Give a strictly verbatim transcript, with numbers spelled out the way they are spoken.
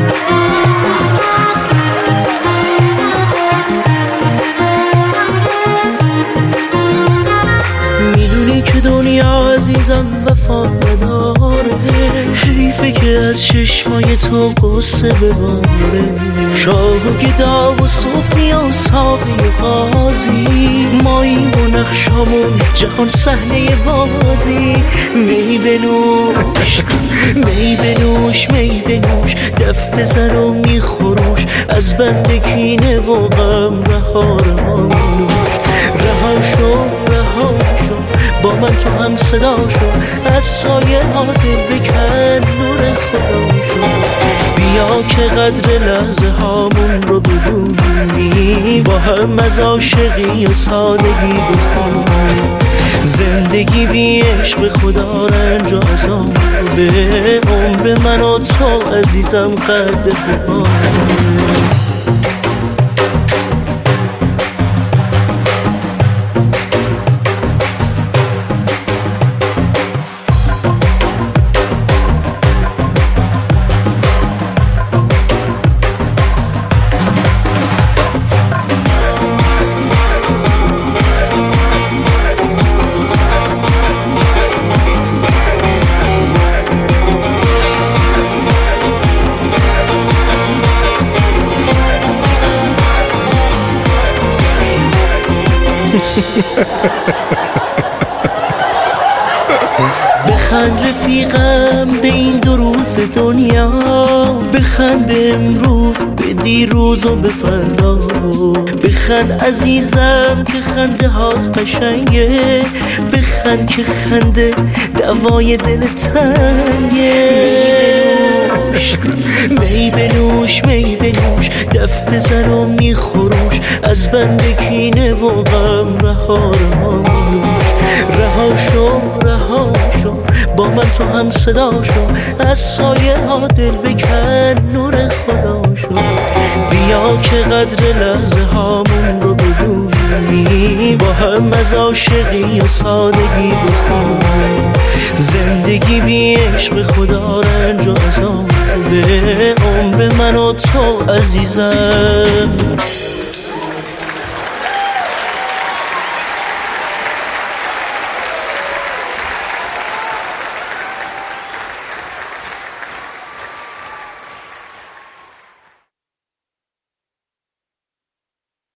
میدونی که دنیا عزیزم وفا نداره، حیفه که از چشمای تو قصه بباره. شاه و گدا و صوفی و ساقی و قاضی، ماییم و نقشامون جهان صحنه بازی. می بنوش می بنوش می بنوش، دف بزن و میخوروش، از بند کینه و غم رها رها رها شو رها شو، با من تو هم صدا شو، از سایه ها دل بکن، نور خدا شو. بیا که قدر لحظه هامون رو بدونی، با هم از عاشقی و سادگی بخونی. زندگی بی عشق خدا رنج و عذابه، عمر من و تو عزیزم قد بباره. بخند رفیقم به این دو روز دنیا، بخند به امروز، به دیروز و به فردا. بخند عزیزم که خنده هات قشنگه، بخند که خنده دوای دل تنگه. می بنوش می بنوش، دف بزن و میخوروش، از بند کینه و غم رها رها رها شو رها شو، با من تو هم صدا شو، از سایه ها دل بکن، نور خدا شو. بیا که قدر لحظه هامون رو بدونی، با هم از عاشقی و سادگی بخونی. زندگی بی عشق خدا رنج و عذابه، عمر من و تو عزیزم